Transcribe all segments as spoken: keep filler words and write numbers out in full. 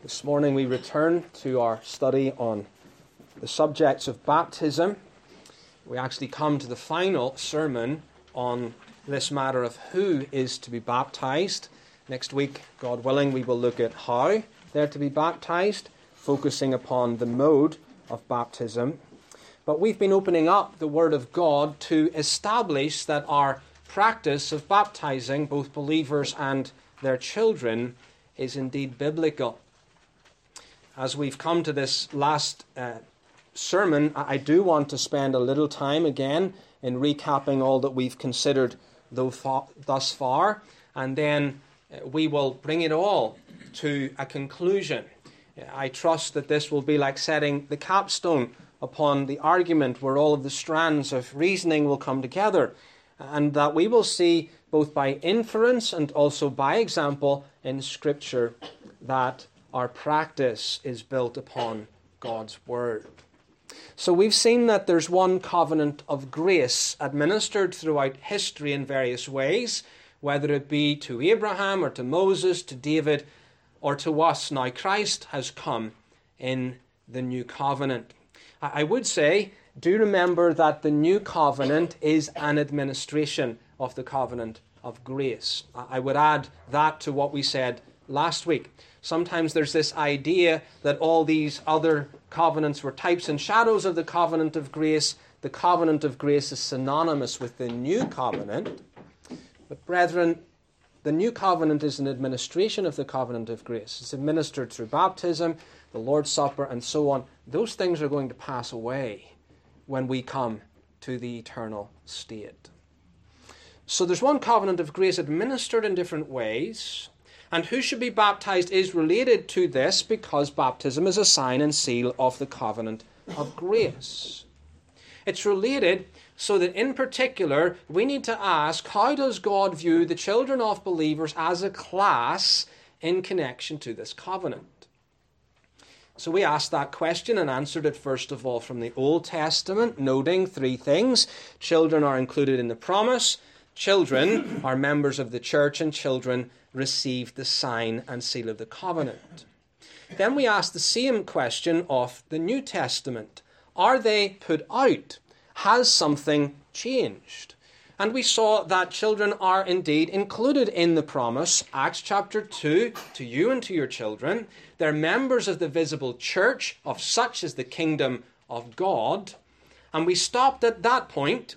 This morning we return to our study on the subjects of baptism. We actually come to the final sermon on this matter of who is to be baptized. Next week, God willing, we will look at how they're to be baptized, focusing upon the mode of baptism. But we've been opening up the Word of God to establish that our practice of baptizing both believers and their children is indeed biblical. As we've come to this last uh, sermon, I do want to spend a little time again in recapping all that we've considered thus far, and then we will bring it all to a conclusion. I trust that this will be like setting the capstone upon the argument where all of the strands of reasoning will come together, and that we will see both by inference and also by example in Scripture that our practice is built upon God's Word. So we've seen that there's one covenant of grace administered throughout history in various ways, whether it be to Abraham or to Moses, to David, or to us. Now Christ has come in the new covenant. I would say, do remember that the new covenant is an administration of the covenant of grace. I would add that to what we said last week. Sometimes there's this idea that all these other covenants were types and shadows of the covenant of grace. The covenant of grace is synonymous with the new covenant. But brethren, the new covenant is an administration of the covenant of grace. It's administered through baptism, the Lord's Supper, and so on. Those things are going to pass away when we come to the eternal state. So there's one covenant of grace administered in different ways. And who should be baptized is related to this because baptism is a sign and seal of the covenant of grace. It's related so that in particular we need to ask, how does God view the children of believers as a class in connection to this covenant? So we asked that question and answered it first of all from the Old Testament, noting three things. Children are included in the promise. Children are members of the church, and children receive the sign and seal of the covenant. Then we ask the same question of the New Testament. Are they put out? Has something changed? And we saw that children are indeed included in the promise. Acts chapter two, to you and to your children. They're members of the visible church, of such is the kingdom of God. And we stopped at that point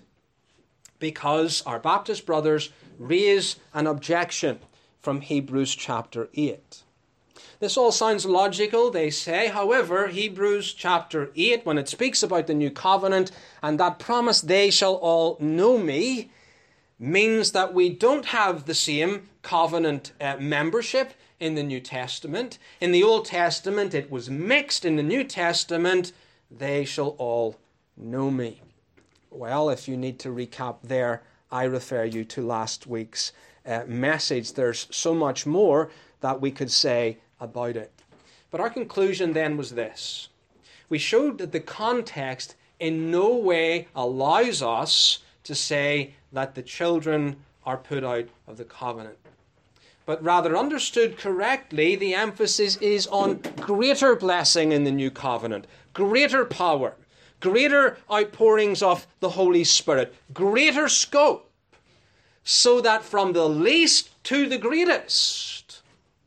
because our Baptist brothers raise an objection from Hebrews chapter eight. This all sounds logical, they say. However, Hebrews chapter eight, when it speaks about the new covenant and that promise, they shall all know me, means that we don't have the same covenant uh, membership in the New Testament. In the Old Testament, it was mixed. In the New Testament, they shall all know me. Well, if you need to recap there, I refer you to last week's uh, message. There's so much more that we could say about it. But our conclusion then was this. We showed that the context in no way allows us to say that the children are put out of the covenant. But rather understood correctly, the emphasis is on greater blessing in the new covenant, greater power, greater outpourings of the Holy Spirit, greater scope, so that from the least to the greatest,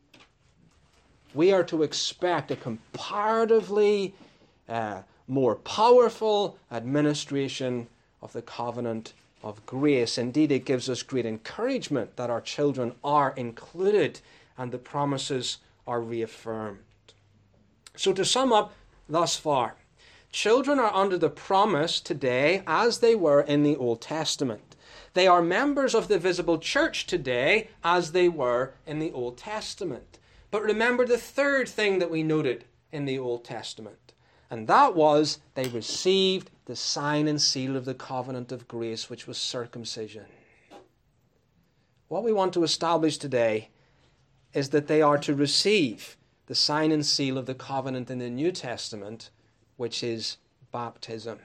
we are to expect a comparatively uh, more powerful administration of the covenant of grace. Indeed, it gives us great encouragement that our children are included and the promises are reaffirmed. So to sum up thus far, children are under the promise today as they were in the Old Testament. They are members of the visible church today as they were in the Old Testament. But remember the third thing that we noted in the Old Testament, and that was they received the sign and seal of the covenant of grace, which was circumcision. What we want to establish today is that they are to receive the sign and seal of the covenant in the New Testament, which is baptism.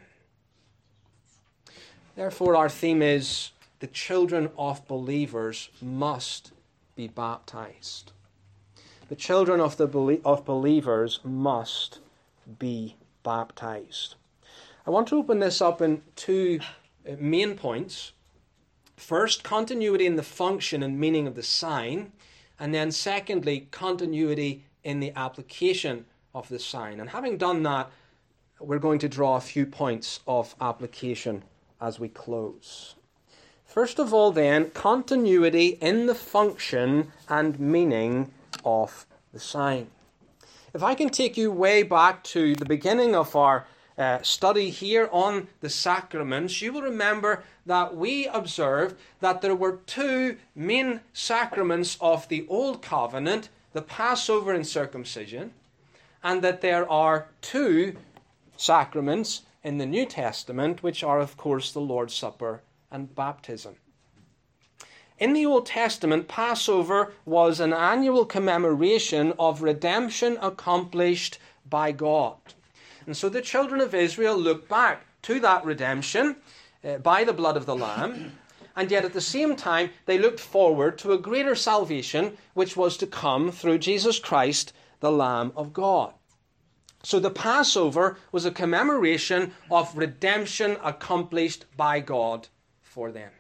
Therefore, our theme is the children of believers must be baptized. the children of, the belie- of believers must be baptized. I want to open this up in two main points. First, continuity in the function and meaning of the sign, and then secondly, continuity in the application of the sign. And having done that, we're going to draw a few points of application as we close. First of all, then, continuity in the function and meaning of the sign. If I can take you way back to the beginning of our uh, study here on the sacraments, you will remember that we observed that there were two main sacraments of the Old Covenant, the Passover and circumcision, and that there are two sacraments in the New Testament, which are, of course, the Lord's Supper and baptism. In the Old Testament, Passover was an annual commemoration of redemption accomplished by God. And so the children of Israel looked back to that redemption uh, by the blood of the Lamb, and yet at the same time they looked forward to a greater salvation which was to come through Jesus Christ, the Lamb of God. So the Passover was a commemoration of redemption accomplished by God for them.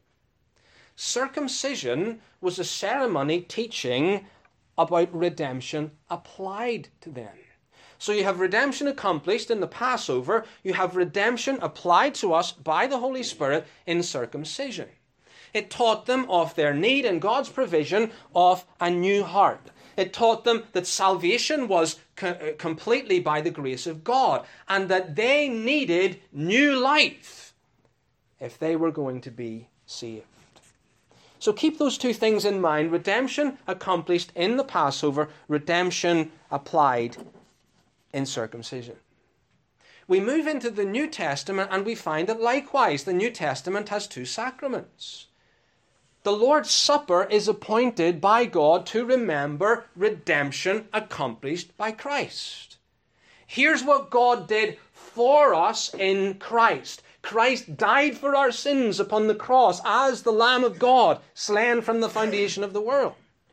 Circumcision was a ceremony teaching about redemption applied to them. So you have redemption accomplished in the Passover, you have redemption applied to us by the Holy Spirit in circumcision. It taught them of their need and God's provision of a new heart. It taught them that salvation was co- completely by the grace of God, and that they needed new life if they were going to be saved. So keep those two things in mind. Redemption accomplished in the Passover, redemption applied in circumcision. We move into the New Testament and we find that likewise the New Testament has two sacraments. The Lord's Supper is appointed by God to remember redemption accomplished by Christ. Here's what God did for us in Christ. Christ died for our sins upon the cross as the Lamb of God, slain from the foundation of the world.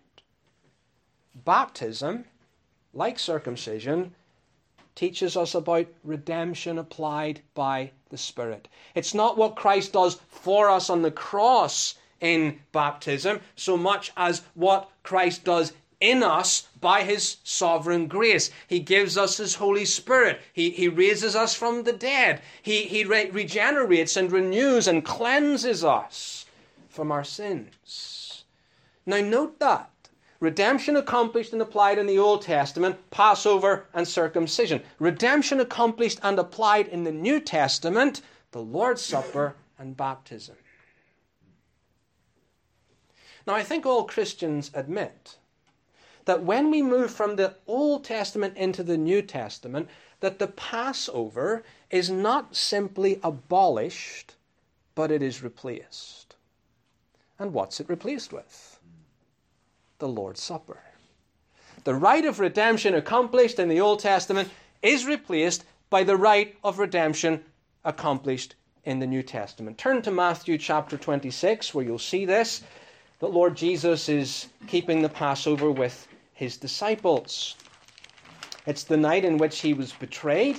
Baptism, like circumcision, teaches us about redemption applied by the Spirit. It's not what Christ does for us on the cross in baptism, so much as what Christ does in us by his sovereign grace. He gives us his Holy Spirit. He, he raises us from the dead. He, he re- regenerates and renews and cleanses us from our sins. Now note that. Redemption accomplished and applied in the Old Testament, Passover and circumcision. Redemption accomplished and applied in the New Testament, the Lord's Supper and baptism. Now I think all Christians admit that when we move from the Old Testament into the New Testament, that the Passover is not simply abolished, but it is replaced. And what's it replaced with? The Lord's Supper. The rite of redemption accomplished in the Old Testament is replaced by the rite of redemption accomplished in the New Testament. Turn to Matthew chapter twenty-six, where you'll see this. The Lord Jesus is keeping the Passover with his disciples. It's the night in which he was betrayed,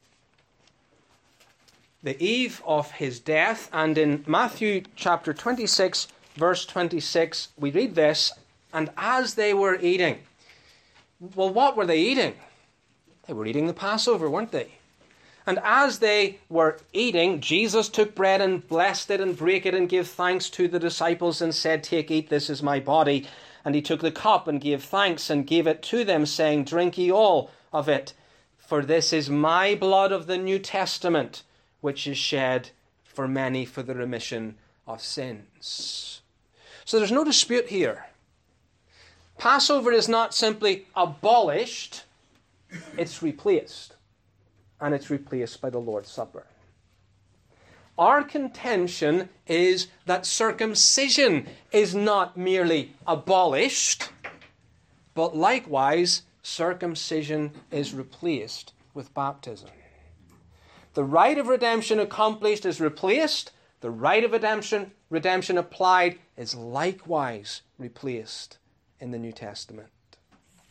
the eve of his death, and in Matthew chapter twenty-six, verse twenty-six, we read this, and as they were eating. Well, what were they eating? They were eating the Passover, weren't they? And as they were eating, Jesus took bread and blessed it and brake it and gave thanks to the disciples and said, "Take, eat, this is my body." And he took the cup and gave thanks and gave it to them, saying, "Drink ye all of it, for this is my blood of the New Testament, which is shed for many for the remission of sins." So there's no dispute here. Passover is not simply abolished, it's replaced. And it's replaced by the Lord's Supper. Our contention is that circumcision is not merely abolished, but likewise circumcision is replaced with baptism. The rite of redemption accomplished is replaced. The rite of redemption, redemption applied is likewise replaced in the New Testament.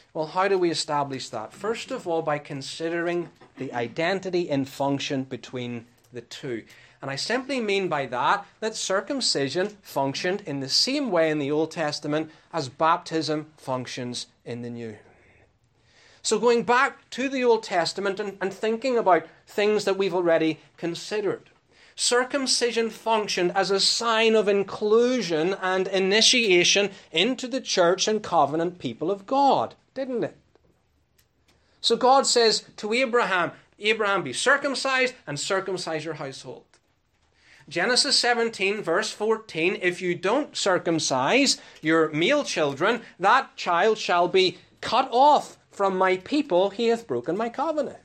Well, how do we establish that? First of all, by considering the identity and function between the two. And I simply mean by that that circumcision functioned in the same way in the Old Testament as baptism functions in the New. So going back to the Old Testament and, and thinking about things that we've already considered. Circumcision functioned as a sign of inclusion and initiation into the church and covenant people of God, didn't it? So God says to Abraham, Abraham, be circumcised and circumcise your household. Genesis seventeen, verse fourteen, if you don't circumcise your male children, that child shall be cut off from my people, he hath broken my covenant.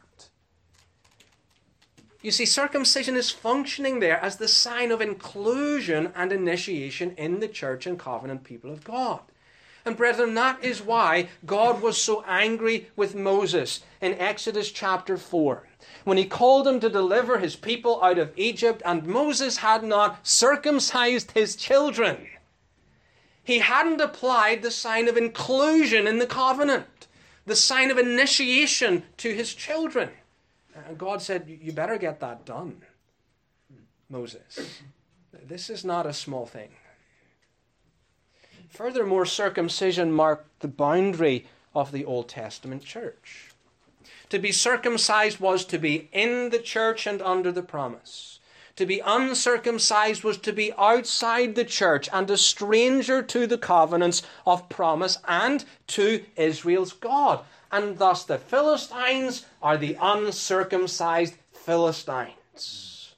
You see, circumcision is functioning there as the sign of inclusion and initiation in the church and covenant people of God. And brethren, that is why God was so angry with Moses in Exodus chapter four. When he called him to deliver his people out of Egypt, and Moses had not circumcised his children. He hadn't applied the sign of inclusion in the covenant, the sign of initiation to his children. And God said, you better get that done, Moses. This is not a small thing. Furthermore, circumcision marked the boundary of the Old Testament church. To be circumcised was to be in the church and under the promise. To be uncircumcised was to be outside the church and a stranger to the covenants of promise and to Israel's God. And thus the Philistines are the uncircumcised Philistines.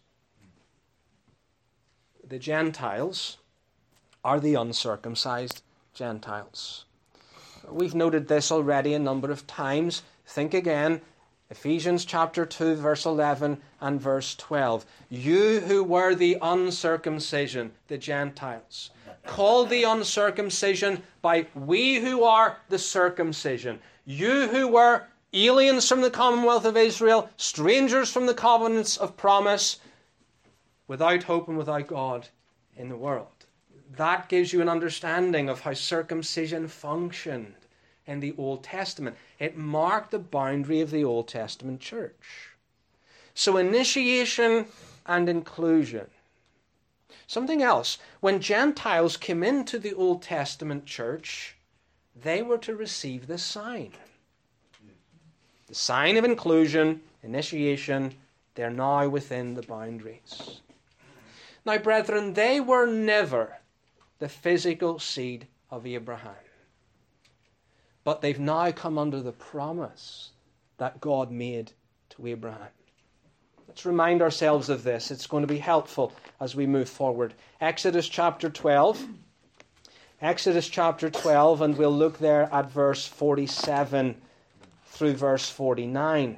The Gentiles are the uncircumcised Gentiles. We've noted this already a number of times. Think again, Ephesians chapter two, verse eleven and verse twelve. You who were the uncircumcision, the Gentiles, called the uncircumcision by we who are the circumcision. You who were aliens from the commonwealth of Israel, strangers from the covenants of promise, without hope and without God in the world. That gives you an understanding of how circumcision functioned in the Old Testament. It marked the boundary of the Old Testament church. So initiation and inclusion. Something else. When Gentiles came into the Old Testament church, they were to receive this sign. The sign of inclusion, initiation, they're now within the boundaries. Now, brethren, they were never the physical seed of Abraham. But they've now come under the promise that God made to Abraham. Let's remind ourselves of this. It's going to be helpful as we move forward. Exodus chapter twelve. Exodus chapter twelve, and we'll look there at verse forty-seven through verse forty-nine.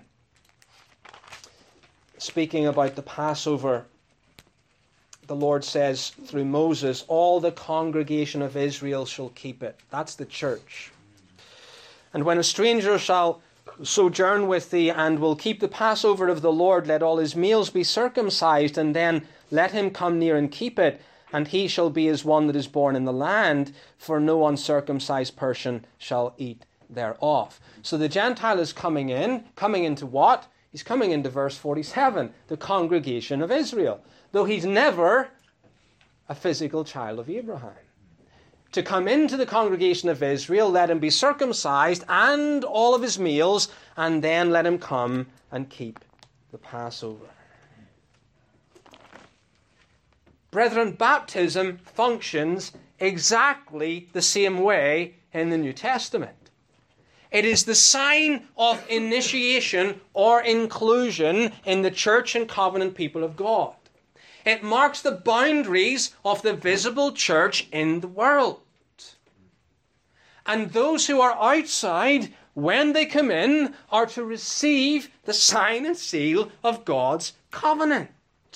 Speaking about the Passover, the Lord says through Moses, all the congregation of Israel shall keep it. That's the church. And when a stranger shall sojourn with thee and will keep the Passover of the Lord, let all his males be circumcised, and then let him come near and keep it, and he shall be as one that is born in the land, for no uncircumcised person shall eat thereof. So the Gentile is coming in, coming into what? He's coming into verse forty-seven, the congregation of Israel, though he's never a physical child of Abraham. To come into the congregation of Israel, let him be circumcised and all of his males, and then let him come and keep the Passover. Brethren, baptism functions exactly the same way in the New Testament. It is the sign of initiation or inclusion in the church and covenant people of God. It marks the boundaries of the visible church in the world. And those who are outside, when they come in, are to receive the sign and seal of God's covenant.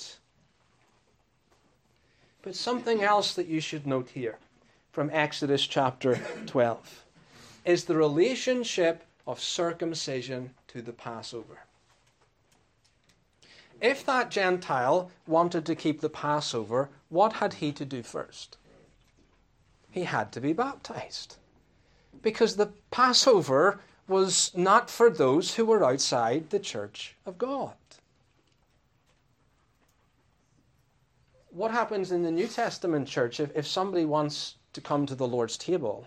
But something else that you should note here from Exodus chapter twelve is the relationship of circumcision to the Passover. If that Gentile wanted to keep the Passover, what had he to do first? He had to be baptized. Because the Passover was not for those who were outside the church of God. What happens in the New Testament church if, if somebody wants to come to the Lord's table?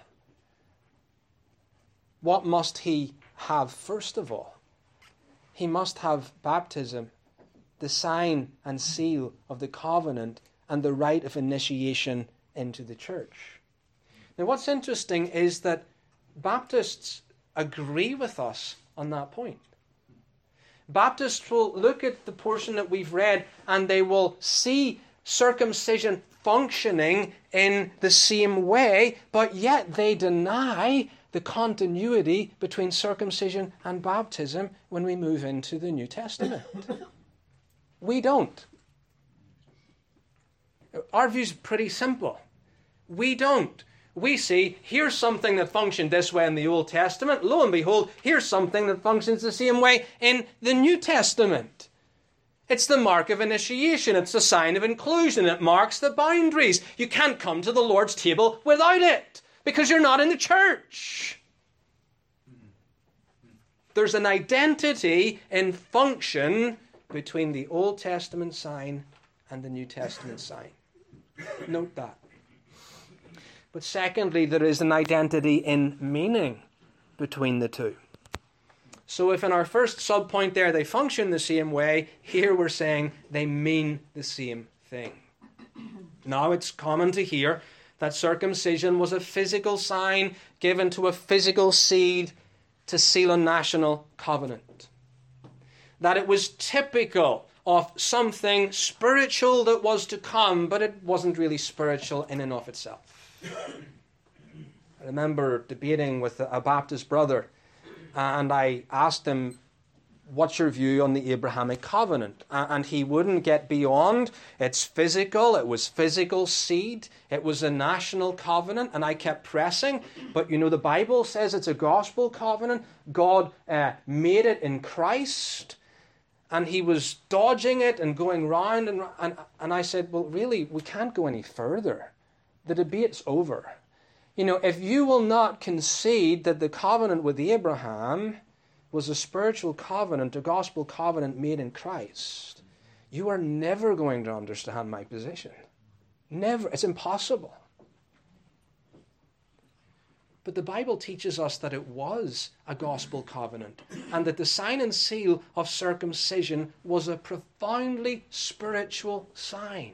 What must he have first of all? He must have baptism, the sign and seal of the covenant, and the rite of initiation into the church. Now, what's interesting is that Baptists agree with us on that point. Baptists will look at the portion that we've read and they will see circumcision functioning in the same way, but yet they deny the continuity between circumcision and baptism when we move into the New Testament. We don't. Our view's pretty simple. We don't. We see, here's something that functioned this way in the Old Testament. Lo and behold, here's something that functions the same way in the New Testament. It's the mark of initiation. It's the sign of inclusion. It marks the boundaries. You can't come to the Lord's table without it because you're not in the church. There's an identity in function between the Old Testament sign and the New Testament sign. Note that. But secondly, there is an identity in meaning between the two. So if in our first subpoint there they function the same way, here we're saying they mean the same thing. Now it's common to hear that circumcision was a physical sign given to a physical seed to seal a national covenant. That it was typical of something spiritual that was to come, but it wasn't really spiritual in and of itself. I remember debating with a Baptist brother, and I asked him, what's your view on the Abrahamic covenant? And he wouldn't get beyond, it's physical, it was physical seed, it was a national covenant, and I kept pressing, but you know the Bible says it's a gospel covenant, God uh, made it in Christ, and he was dodging it and going round, and, and, and I said, well really, we can't go any further. The debate's over. You know, if you will not concede that the covenant with Abraham was a spiritual covenant, a gospel covenant made in Christ, you are never going to understand my position. Never. It's impossible. But the Bible teaches us that it was a gospel covenant and that the sign and seal of circumcision was a profoundly spiritual sign.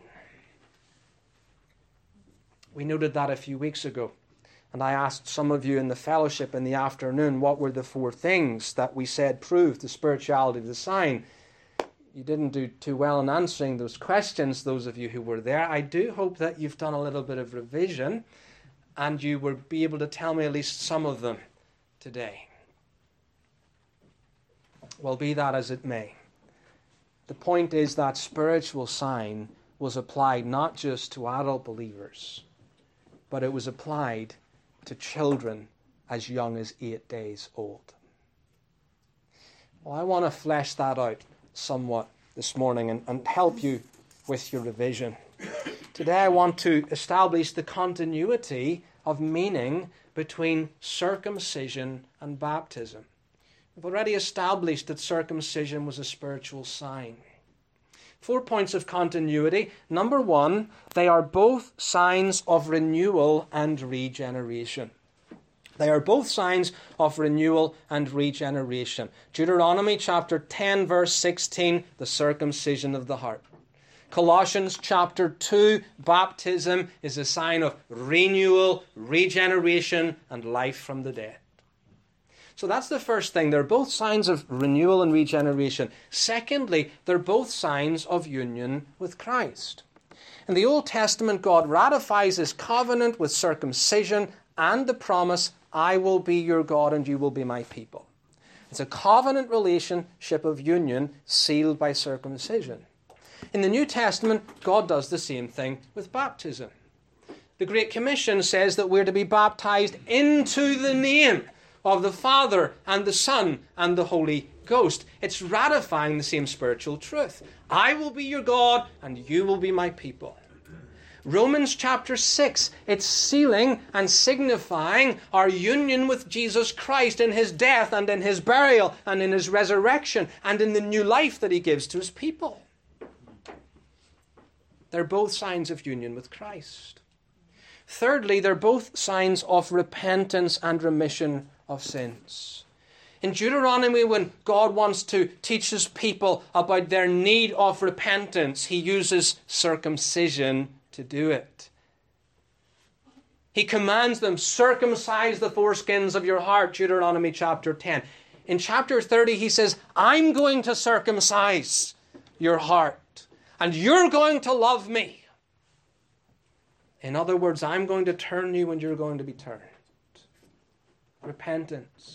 We noted that a few weeks ago. And I asked some of you in the fellowship in the afternoon, what were the four things that we said proved the spirituality of the sign? You didn't do too well in answering those questions, those of you who were there. I do hope that you've done a little bit of revision and you will be able to tell me at least some of them today. Well, be that as it may. The point is that spiritual sign was applied not just to adult believers, but it was applied to children as young as eight days old. Well, I want to flesh that out somewhat this morning and, and help you with your revision. Today I want to establish the continuity of meaning between circumcision and baptism. We've already established that circumcision was a spiritual sign. Four points of continuity. Number one, they are both signs of renewal and regeneration. They are both signs of renewal and regeneration. Deuteronomy chapter ten, verse sixteen, the circumcision of the heart. Colossians chapter two, baptism is a sign of renewal, regeneration, and life from the dead. So that's the first thing. They're both signs of renewal and regeneration. Secondly, they're both signs of union with Christ. In the Old Testament, God ratifies his covenant with circumcision and the promise, I will be your God and you will be my people. It's a covenant relationship of union sealed by circumcision. In the New Testament, God does the same thing with baptism. The Great Commission says that we're to be baptized into the name of the Father and the Son and the Holy Ghost. It's ratifying the same spiritual truth. I will be your God and you will be my people. Romans chapter six, it's sealing and signifying our union with Jesus Christ in his death and in his burial and in his resurrection and in the new life that he gives to his people. They're both signs of union with Christ. Thirdly, they're both signs of repentance and remission of sins. In Deuteronomy, when God wants to teach his people about their need of repentance, he uses circumcision to do it. He commands them, circumcise the foreskins of your heart, Deuteronomy chapter ten. In chapter thirty, he says, I'm going to circumcise your heart, and you're going to love me. In other words, I'm going to turn you and you're going to be turned. Repentance.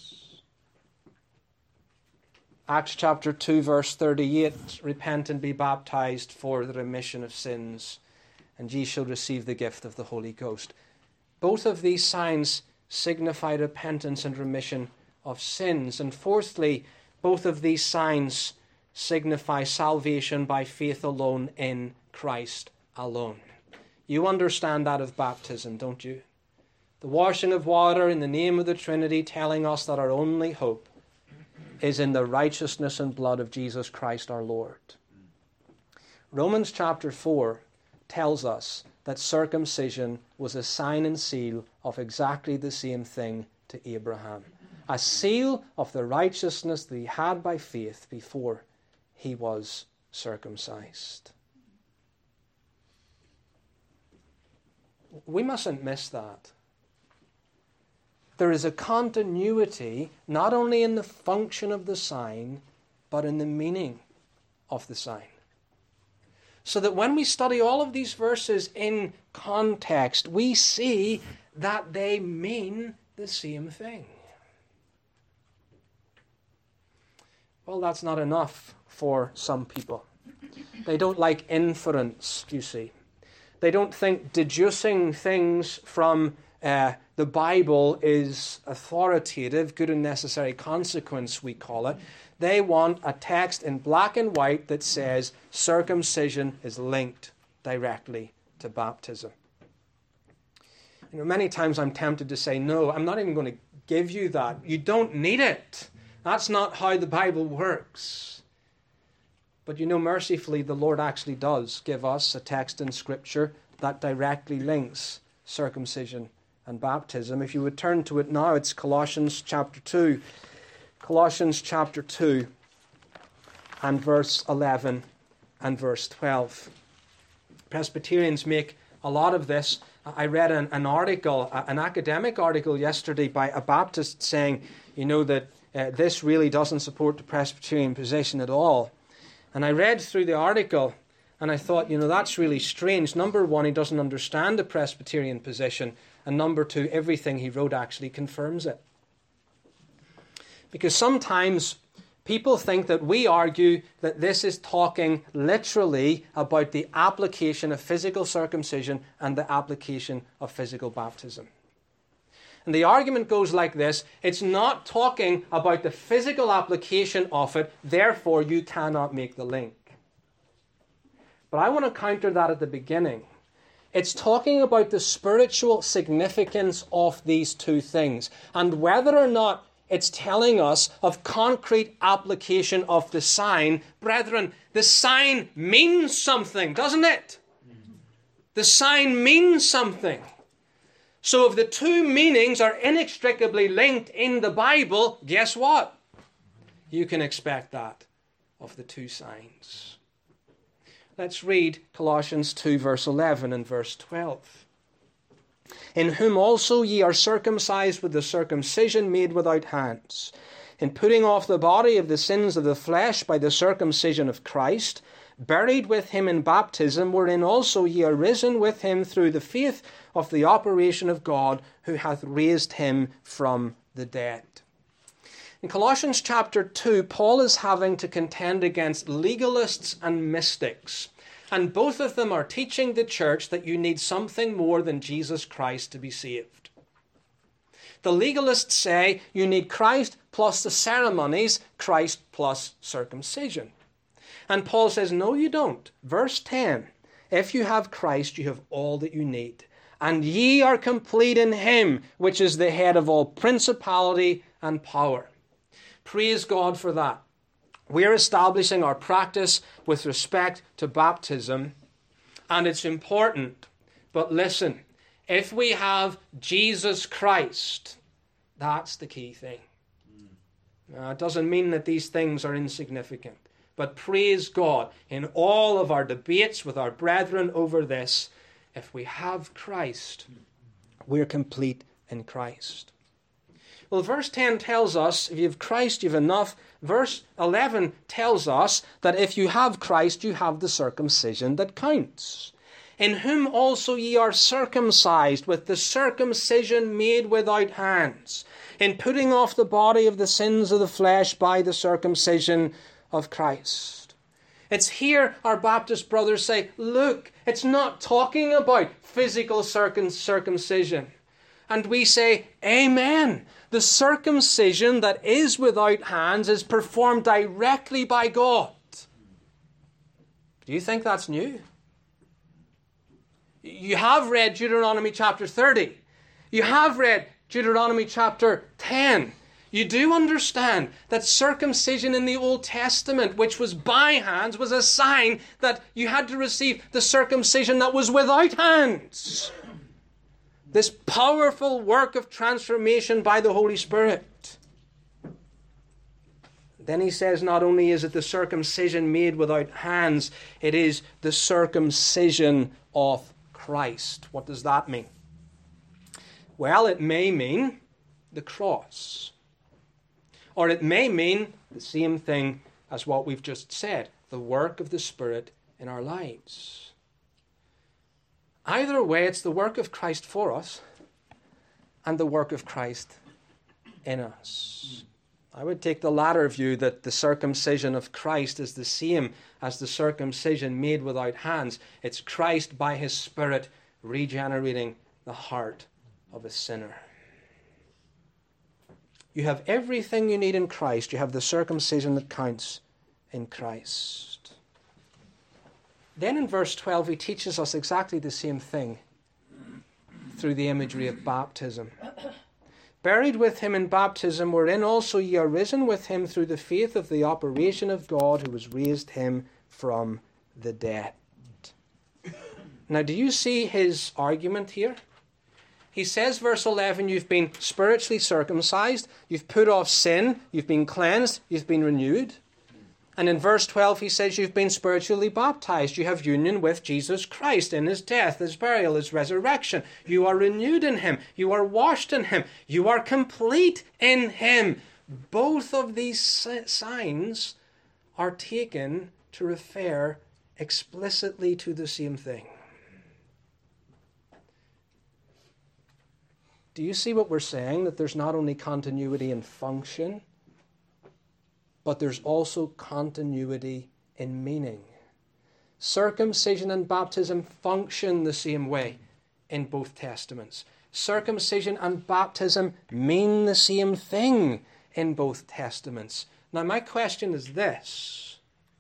Acts chapter two, verse thirty-eight, repent and be baptized for the remission of sins, and ye shall receive the gift of the Holy Ghost. Both of these signs signify repentance and remission of sins. And fourthly, both of these signs signify salvation by faith alone in Christ alone. You understand that of baptism, don't you? The washing of water in the name of the Trinity, telling us that our only hope is in the righteousness and blood of Jesus Christ our Lord. Romans chapter four tells us that circumcision was a sign and seal of exactly the same thing to Abraham. A seal of the righteousness that he had by faith before he was circumcised. We mustn't miss that. There is a continuity not only in the function of the sign, but in the meaning of the sign. So that when we study all of these verses in context, we see that they mean the same thing. Well, that's not enough for some people. They don't like inference, you see. They don't think deducing things from uh, the Bible is authoritative, good and necessary consequence, we call it. They want a text in black and white that says circumcision is linked directly to baptism. You know, many times I'm tempted to say, no, I'm not even going to give you that. You don't need it. That's not how the Bible works. But you know, mercifully, the Lord actually does give us a text in Scripture that directly links circumcision and baptism. If you would turn to it now, it's Colossians chapter two. Colossians chapter two and verse eleven and verse twelve. Presbyterians make a lot of this. I read an, an article, an academic article yesterday by a Baptist saying, you know, that uh, this really doesn't support the Presbyterian position at all. And I read through the article and I thought, you know, that's really strange. Number one, he doesn't understand the Presbyterian position. And number two, everything he wrote actually confirms it. Because sometimes people think that we argue that this is talking literally about the application of physical circumcision and the application of physical baptism. And the argument goes like this: it's not talking about the physical application of it, therefore you cannot make the link. But I want to counter that at the beginning. It's talking about the spiritual significance of these two things, and whether or not it's telling us of concrete application of the sign. Brethren, the sign means something, doesn't it? The sign means something. So if the two meanings are inextricably linked in the Bible, guess what? You can expect that of the two signs. Let's read Colossians two, verse eleven and verse twelve. In whom also ye are circumcised with the circumcision made without hands, in putting off the body of the sins of the flesh by the circumcision of Christ, buried with him in baptism, wherein also ye are risen with him through the faith of the operation of God, who hath raised him from the dead. In Colossians chapter two, Paul is having to contend against legalists and mystics. And both of them are teaching the church that you need something more than Jesus Christ to be saved. The legalists say you need Christ plus the ceremonies, Christ plus circumcision. And Paul says, no, you don't. Verse ten, If you have Christ, you have all that you need. And ye are complete in him, which is the head of all principality and power. Praise God for that. We're establishing our practice with respect to baptism, and it's important. But listen, if we have Jesus Christ, that's the key thing. Now, it doesn't mean that these things are insignificant. But praise God, in all of our debates with our brethren over this, if we have Christ, we're complete in Christ. Well, verse ten tells us, if you have Christ, you have enough. Verse eleven tells us that if you have Christ, you have the circumcision that counts. In whom also ye are circumcised with the circumcision made without hands, in putting off the body of the sins of the flesh by the circumcision of Christ. It's here our Baptist brothers say, look, it's not talking about physical circum- circumcision. And we say, amen. The circumcision that is without hands is performed directly by God. Do you think that's new? You have read Deuteronomy chapter thirty. You have read Deuteronomy chapter ten. You do understand that circumcision in the Old Testament, which was by hands, was a sign that you had to receive the circumcision that was without hands. This powerful work of transformation by the Holy Spirit. Then he says not only is it the circumcision made without hands, it is the circumcision of Christ. What does that mean? Well, it may mean the cross. Or it may mean the same thing as what we've just said, the work of the Spirit in our lives. Either way, it's the work of Christ for us and the work of Christ in us. I would take the latter view, that the circumcision of Christ is the same as the circumcision made without hands. It's Christ by his Spirit regenerating the heart of a sinner. You have everything you need in Christ. You have the circumcision that counts in Christ. Then in verse twelve, he teaches us exactly the same thing through the imagery of baptism. Buried with him in baptism, wherein also ye are risen with him through the faith of the operation of God, who has raised him from the dead. Now, do you see his argument here? He says, verse eleven, you've been spiritually circumcised, you've put off sin, you've been cleansed, you've been renewed. And in verse twelve, he says you've been spiritually baptized. You have union with Jesus Christ in his death, his burial, his resurrection. You are renewed in him. You are washed in him. You are complete in him. Both of these signs are taken to refer explicitly to the same thing. Do you see what we're saying? That there's not only continuity in function, but there's also continuity in meaning. Circumcision and baptism function the same way in both Testaments. Circumcision and baptism mean the same thing in both Testaments. Now, my question is this.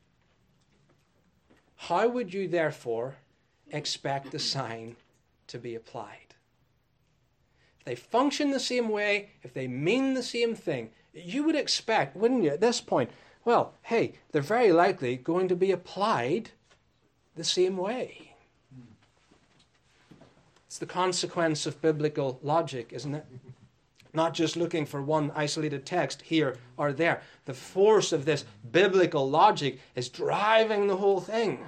How would you therefore expect the sign to be applied? If they function the same way, if they mean the same thing, you would expect, wouldn't you, at this point, well, hey, they're very likely going to be applied the same way. It's the consequence of biblical logic, isn't it? Not just looking for one isolated text here or there. The force of this biblical logic is driving the whole thing.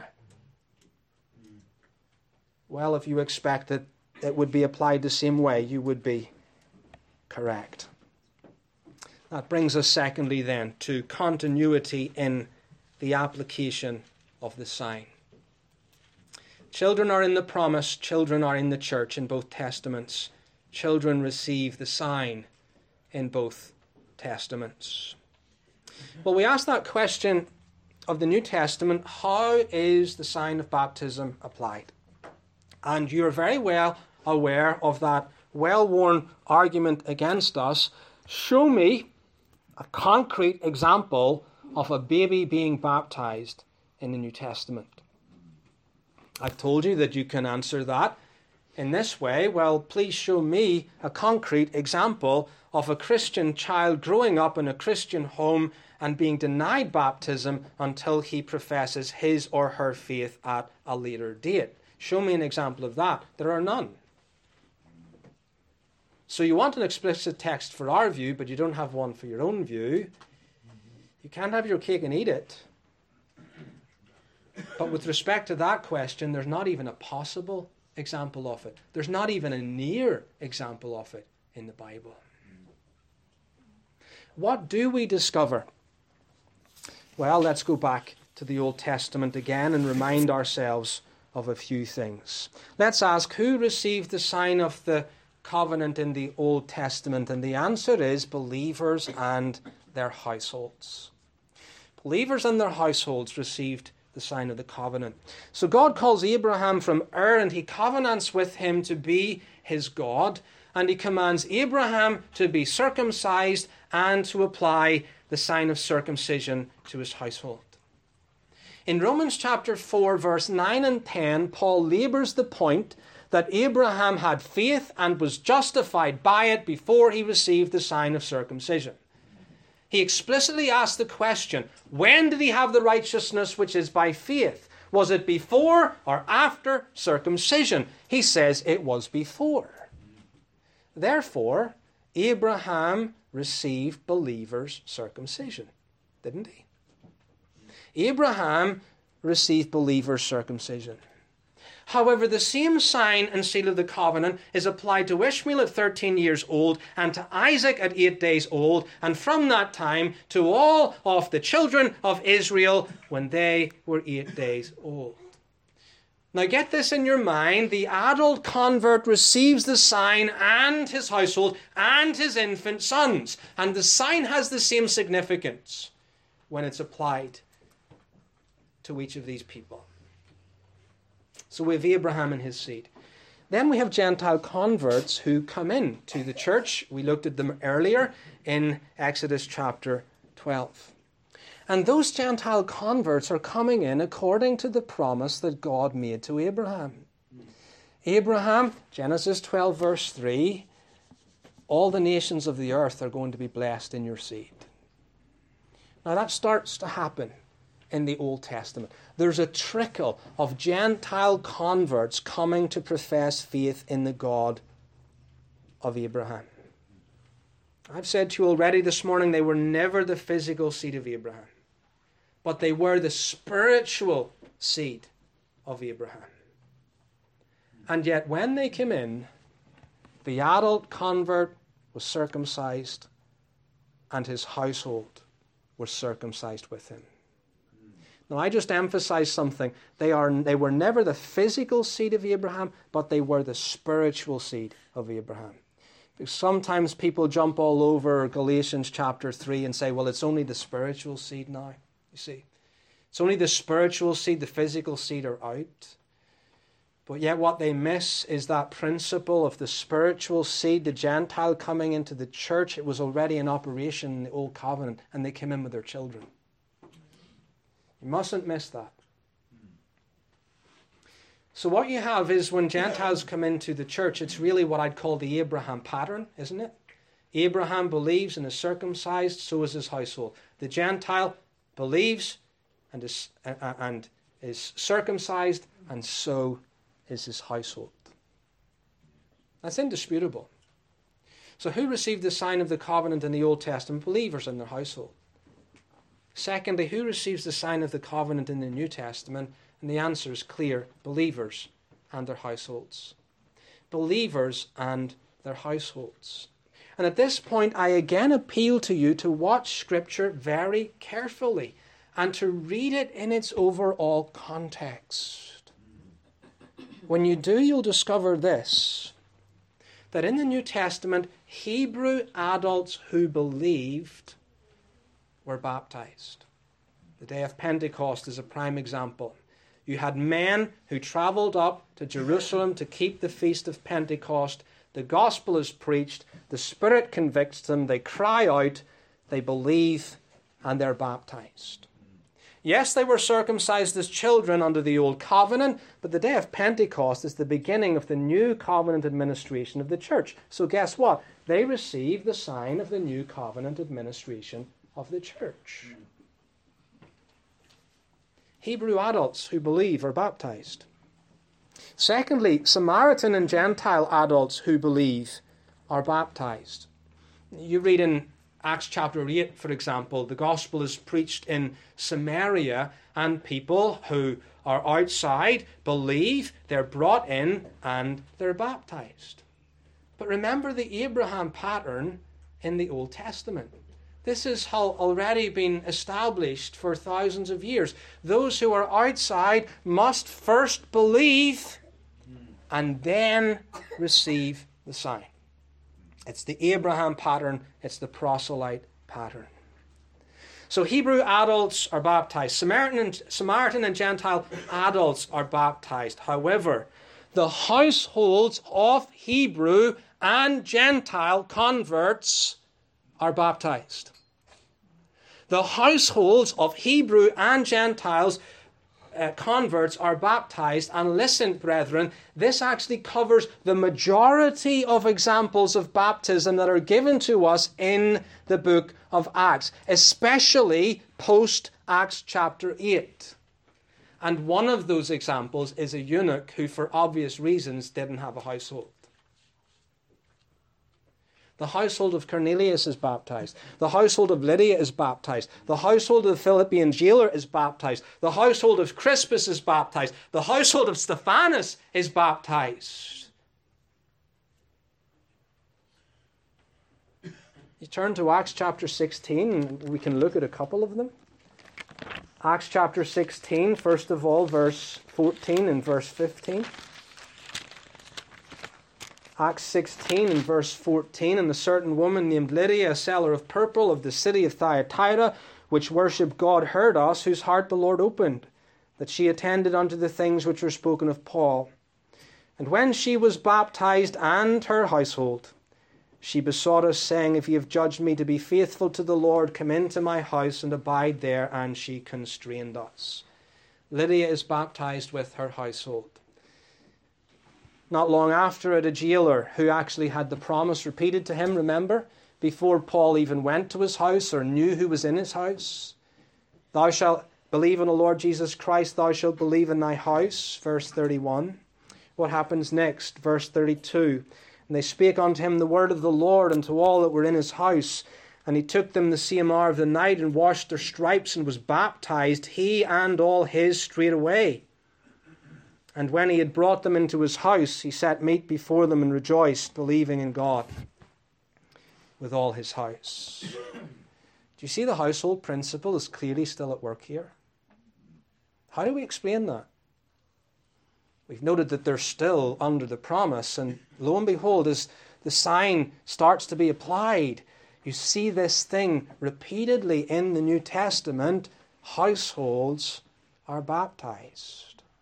Well, if you expect that it would be applied the same way, you would be correct. That brings us secondly then to continuity in the application of the sign. Children are in the promise, children are in the church in both Testaments. Children receive the sign in both Testaments. Well, we ask that question of the New Testament, how is the sign of baptism applied? And you're very well aware of that well-worn argument against us. Show me a concrete example of a baby being baptized in the New Testament. I've told you that you can answer that in this way. Well, please show me a concrete example of a Christian child growing up in a Christian home and being denied baptism until he professes his or her faith at a later date. Show me an example of that. There are none. So you want an explicit text for our view, but you don't have one for your own view. You can't have your cake and eat it. But with respect to that question, there's not even a possible example of it. There's not even a near example of it in the Bible. What do we discover? Well, let's go back to the Old Testament again and remind ourselves of a few things. Let's ask, who received the sign of the covenant in the Old Testament? And the answer is believers and their households. Believers and their households received the sign of the covenant. So God calls Abraham from Ur, and he covenants with him to be his God, and he commands Abraham to be circumcised and to apply the sign of circumcision to his household. In Romans chapter four, verse nine and ten, Paul labours the point that Abraham had faith and was justified by it before he received the sign of circumcision. He explicitly asked the question, when did he have the righteousness which is by faith? Was it before or after circumcision? He says it was before. Therefore, Abraham received believers' circumcision, didn't he? Abraham received believers' circumcision. However, the same sign and seal of the covenant is applied to Ishmael at thirteen years old and to Isaac at eight days old, and from that time to all of the children of Israel when they were eight days old. Now get this in your mind. The adult convert receives the sign and his household and his infant sons. And the sign has the same significance when it's applied to each of these people. So we have Abraham and his seed. Then we have Gentile converts who come in to the church. We looked at them earlier in Exodus chapter twelve. And those Gentile converts are coming in according to the promise that God made to Abraham. Abraham, Genesis twelve verse three, all the nations of the earth are going to be blessed in your seed. Now that starts to happen in the Old Testament. There's a trickle of Gentile converts coming to profess faith in the God of Abraham. I've said to you already this morning, they were never the physical seed of Abraham, but they were the spiritual seed of Abraham. And yet when they came in, the adult convert was circumcised and his household was circumcised with him. Now, I just emphasize something. They are they were never the physical seed of Abraham, but they were the spiritual seed of Abraham. Because sometimes people jump all over Galatians chapter three and say, well, it's only the spiritual seed now. You see, it's only the spiritual seed, the physical seed are out. But yet what they miss is that principle of the spiritual seed, the Gentile coming into the church. It was already in operation in the Old Covenant, and they came in with their children. You mustn't miss that. So what you have is when Gentiles come into the church, it's really what I'd call the Abraham pattern, isn't it? Abraham believes and is circumcised, so is his household. The Gentile believes and is, uh, and is circumcised, and so is his household. That's indisputable. So who received the sign of the covenant in the Old Testament? Believers in their household. Secondly, who receives the sign of the covenant in the New Testament? And the answer is clear: believers and their households. Believers and their households. And at this point, I again appeal to you to watch Scripture very carefully and to read it in its overall context. When you do, you'll discover this, that in the New Testament, Hebrew adults who believed were baptized. The day of Pentecost is a prime example. You had men who travelled up to Jerusalem to keep the feast of Pentecost. The gospel is preached. The Spirit convicts them. They cry out. They believe, and they're baptized. Yes, they were circumcised as children under the old covenant, but the day of Pentecost is the beginning of the new covenant administration of the church. So guess what? They receive the sign of the new covenant administration of the church. Hebrew adults who believe are baptized. Secondly, Samaritan and Gentile adults who believe are baptized. You read in Acts chapter eight, for example, the gospel is preached in Samaria, and people who are outside believe, they're brought in, and they're baptized. But remember the Abraham pattern in the Old Testament. This has already been established for thousands of years. Those who are outside must first believe and then receive the sign. It's the Abraham pattern. It's the proselyte pattern. So Hebrew adults are baptized. Samaritan and, Samaritan and Gentile adults are baptized. However, the households of Hebrew and Gentile converts are baptized. The households of Hebrew and Gentiles uh, converts are baptized. And listen, brethren, this actually covers the majority of examples of baptism that are given to us in the book of Acts, especially post-Acts chapter eight. And one of those examples is a eunuch who, for obvious reasons, didn't have a household. The household of Cornelius is baptized. The household of Lydia is baptized. The household of the Philippian jailer is baptized. The household of Crispus is baptized. The household of Stephanus is baptized. You turn to Acts chapter sixteen, and we can look at a couple of them. Acts chapter sixteen, first of all, verse fourteen and verse fifteen. Acts sixteen and verse fourteen, and a certain woman named Lydia, a seller of purple of the city of Thyatira, which worshipped God, heard us, whose heart the Lord opened, that she attended unto the things which were spoken of Paul. And when she was baptized and her household, she besought us, saying, If ye have judged me to be faithful to the Lord, come into my house and abide there. And she constrained us. Lydia is baptized with her household. Not long after it, a jailer who actually had the promise repeated to him, remember, before Paul even went to his house or knew who was in his house. Thou shalt believe in the Lord Jesus Christ, thou shalt believe in thy house, verse thirty-one. What happens next? Verse thirty-two. And they spake unto him the word of the Lord unto all that were in his house. And he took them the same hour of the night and washed their stripes and was baptized, he and all his straightway. And when he had brought them into his house, he set meat before them and rejoiced, believing in God with all his house. Do you see the household principle is clearly still at work here? How do we explain that? We've noted that they're still under the promise, and lo and behold, as the sign starts to be applied, you see this thing repeatedly in the New Testament. Households are baptized.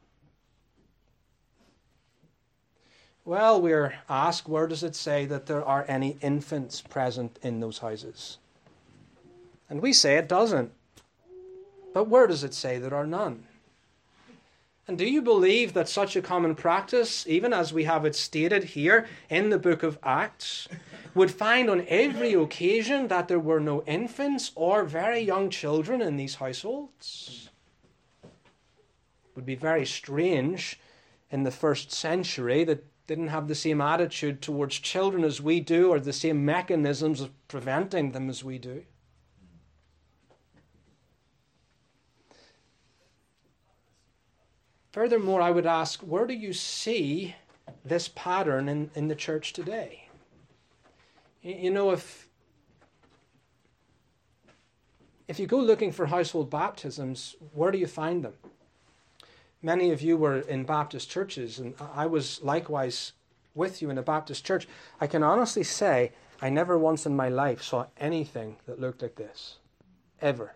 Well, we're asked, where does it say that there are any infants present in those houses? And we say it doesn't. But where does it say there are none? And do you believe that such a common practice, even as we have it stated here in the book of Acts, would find on every occasion that there were no infants or very young children in these households? It would be very strange in the first century that didn't have the same attitude towards children as we do, or the same mechanisms of preventing them as we do. Furthermore, I would ask, where do you see this pattern in, in the church today? You know, if, if you go looking for household baptisms, where do you find them? Many of you were in Baptist churches, and I was likewise with you in a Baptist church. I can honestly say I never once in my life saw anything that looked like this. Ever.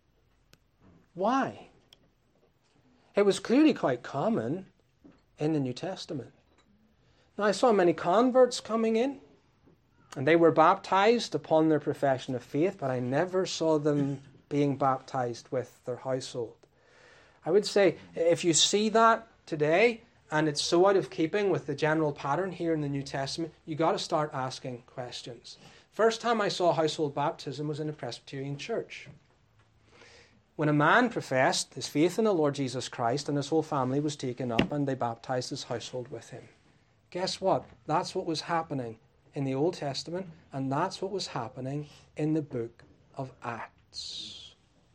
Why? It was clearly quite common in the New Testament. Now, I saw many converts coming in, and they were baptized upon their profession of faith, but I never saw them being baptized with their household. I would say if you see that today and it's so out of keeping with the general pattern here in the New Testament, you got to start asking questions. First time I saw household baptism was in a Presbyterian church. When a man professed his faith in the Lord Jesus Christ and his whole family was taken up and they baptized his household with him. Guess what? That's what was happening in the Old Testament, and that's what was happening in the book of Acts.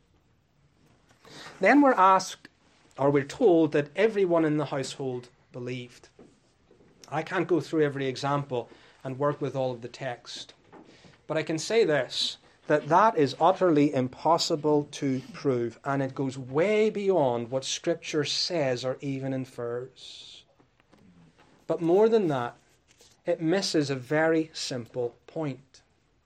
Then we're asked, or we're told, that everyone in the household believed. I can't go through every example and work with all of the text, but I can say this, that that is utterly impossible to prove, and it goes way beyond what Scripture says or even infers. But more than that, it misses a very simple point.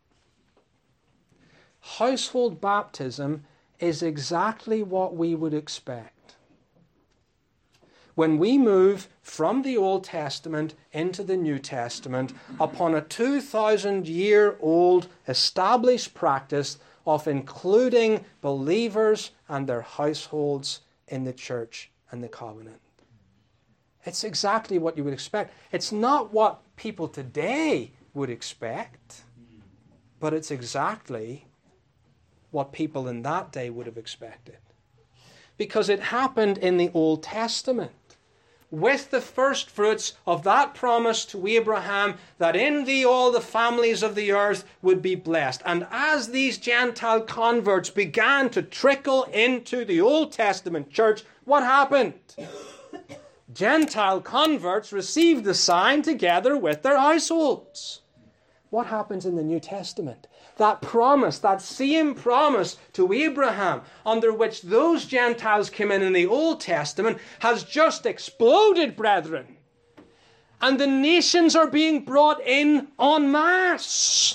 Household baptism is exactly what we would expect. When we move from the Old Testament into the New Testament upon a two thousand year old established practice of including believers and their households in the church and the covenant. It's exactly what you would expect. It's not what people today would expect, but it's exactly what people in that day would have expected. Because it happened in the Old Testament, with the first fruits of that promise to Abraham that in thee all the families of the earth would be blessed. And as these Gentile converts began to trickle into the Old Testament church, what happened? Gentile converts received the sign together with their households. What happens in the New Testament? That promise, that same promise to Abraham, under which those Gentiles came in in the Old Testament, has just exploded, brethren. And the nations are being brought in en masse.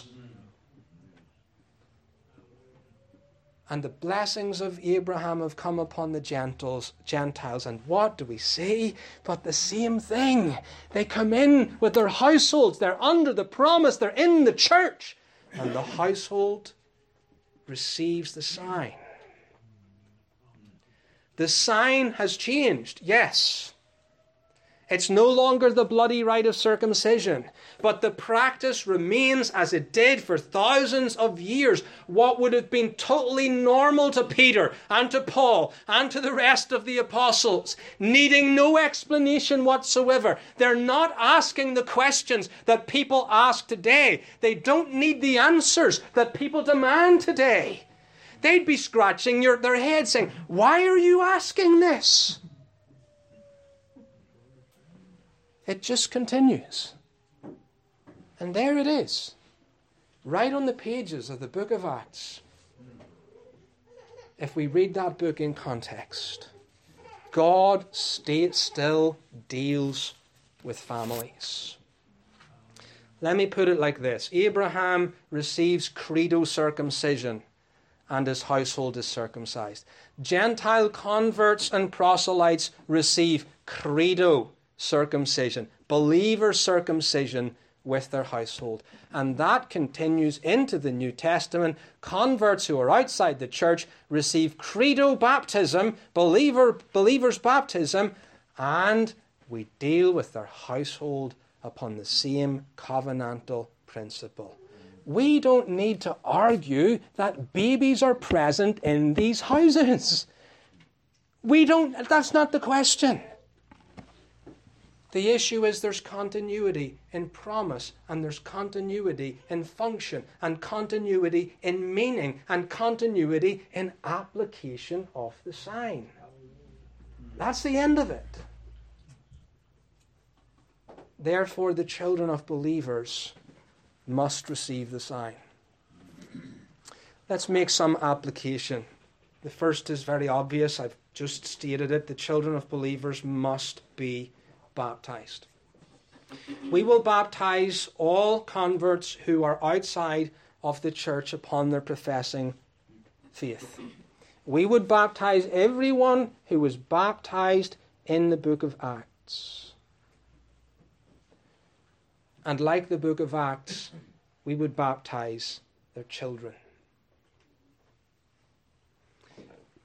And the blessings of Abraham have come upon the Gentiles. Gentiles. And what do we see? But the same thing. They come in with their households. They're under the promise. They're in the church. And the household receives the sign. The sign has changed, yes. It's no longer the bloody rite of circumcision, but the practice remains as it did for thousands of years. What would have been totally normal to Peter and to Paul and to the rest of the apostles, needing no explanation whatsoever. They're not asking the questions that people ask today. They don't need the answers that people demand today. They'd be scratching your, their heads saying, "Why are you asking this?" It just continues. And there it is, right on the pages of the book of Acts. If we read that book in context, God st- still deals with families. Let me put it like this. Abraham receives credo circumcision and his household is circumcised. Gentile converts and proselytes receive credo circumcision, believer circumcision with their household. And that continues into the New Testament. Converts who are outside the church receive credo baptism, believer believers baptism, and we deal with their household upon the same covenantal principle. We don't need to argue that babies are present in these houses. We don't, that's not the question. The issue is there's continuity in promise, and there's continuity in function, and continuity in meaning, and continuity in application of the sign. That's the end of it. Therefore, the children of believers must receive the sign. Let's make some application. The first is very obvious. I've just stated it. The children of believers must be baptized. We will baptize all converts who are outside of the church upon their professing faith. We would baptize everyone who was baptized in the book of Acts. And like the book of Acts, we would baptize their children.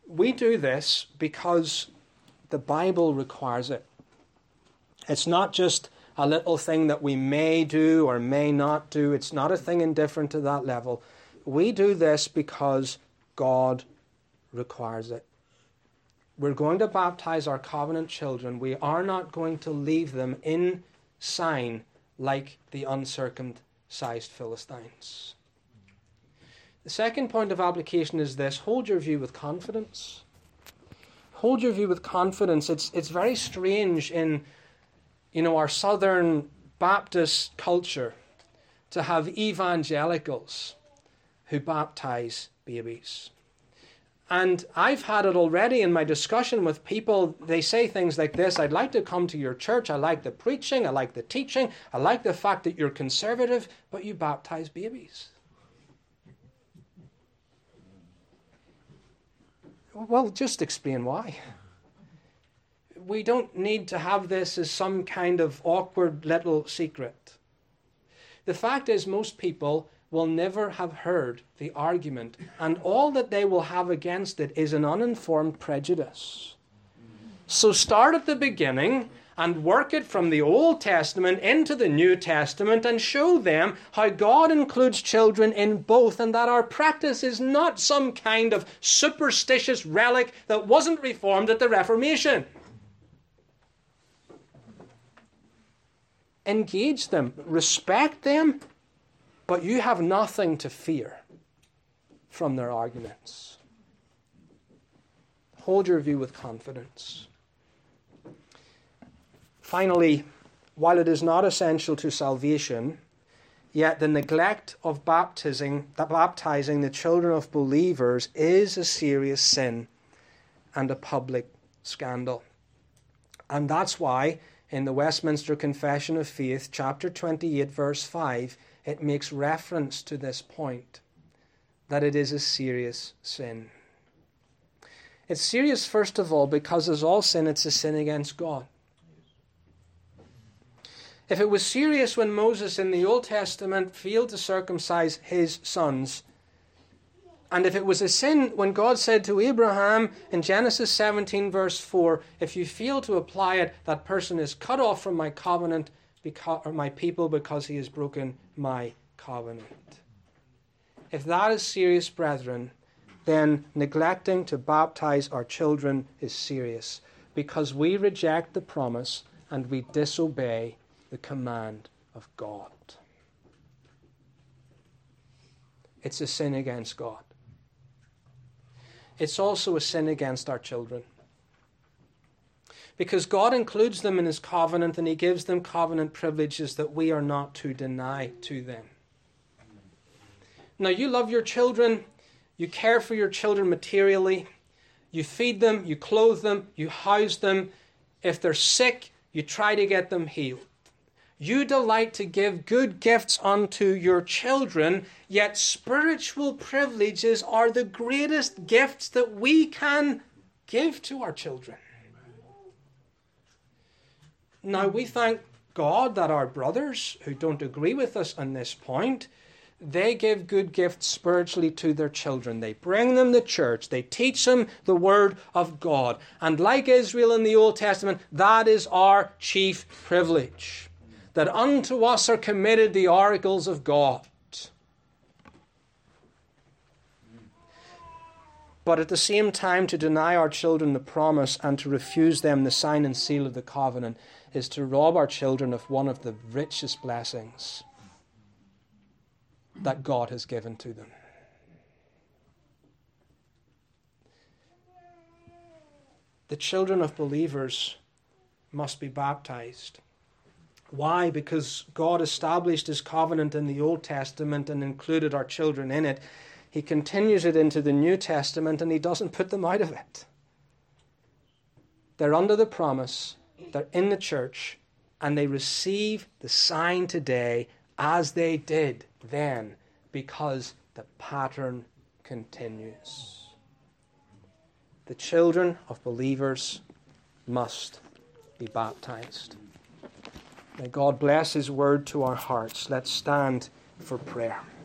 we do this because the Bible requires it. It's not just a little thing that we may do or may not do. It's not a thing indifferent to that level. We do this because God requires it. We're going to baptize our covenant children. We are not going to leave them in sign like the uncircumcised Philistines. The second point of application is this: hold your view with confidence. Hold your view with confidence. It's it's very strange in, you know, our Southern Baptist culture to have evangelicals who baptize babies. And I've had it already in my discussion with people. They say things like this: I'd like to come to your church. I like the preaching. I like the teaching. I like the fact that you're conservative, but you baptize babies. Well, just explain why. We don't need to have this as some kind of awkward little secret. The fact is, most people will never have heard the argument, and all that they will have against it is an uninformed prejudice. So start at the beginning and work it from the Old Testament into the New Testament and show them how God includes children in both, and that our practice is not some kind of superstitious relic that wasn't reformed at the Reformation. Engage them, respect them, but you have nothing to fear from their arguments. Hold your view with confidence. Finally, while it is not essential to salvation, yet the neglect of baptizing, baptizing the children of believers is a serious sin and a public scandal. And that's why in the Westminster Confession of Faith, chapter twenty-eight, verse five, it makes reference to this point, that it is a serious sin. It's serious, first of all, because as all sin, it's a sin against God. If it was serious when Moses in the Old Testament failed to circumcise his sons, and if it was a sin when God said to Abraham in Genesis seventeen, verse four, if you fail to apply it, that person is cut off from my covenant, because, or my people, because he has broken my covenant. If that is serious, brethren, then neglecting to baptize our children is serious, because we reject the promise and we disobey the command of God. It's a sin against God. It's also a sin against our children, because God includes them in his covenant and he gives them covenant privileges that we are not to deny to them. Now, you love your children, you care for your children materially, you feed them, you clothe them, you house them. If they're sick, you try to get them healed. You delight to give good gifts unto your children, yet spiritual privileges are the greatest gifts that we can give to our children. Now, we thank God that our brothers who don't agree with us on this point, they give good gifts spiritually to their children. They bring them to church. They teach them the Word of God. And like Israel in the Old Testament, that is our chief privilege, that unto us are committed the oracles of God. But at the same time, to deny our children the promise and to refuse them the sign and seal of the covenant is to rob our children of one of the richest blessings that God has given to them. The children of believers must be baptized. Why? Because God established his covenant in the Old Testament and included our children in it. He continues it into the New Testament and he doesn't put them out of it. They're under the promise, they're in the church, and they receive the sign today as they did then, because the pattern continues. The children of believers must be baptized. May God bless his word to our hearts. Let's stand for prayer.